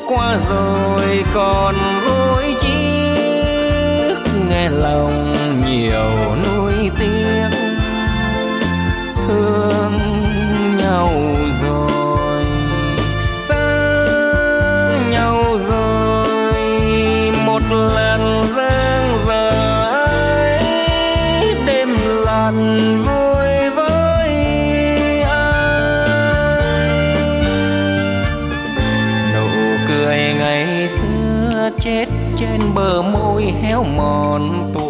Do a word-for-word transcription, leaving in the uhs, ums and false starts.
qua rồi còn vui chiếc, nghe lòng nhiều nuối tiếc, thương nhau rồi xa nhau rồi, một lần giang dở ấy đêm lần vui với ai. Nụ cười ngày xưa chết trên bờ môi héo mòn tuổi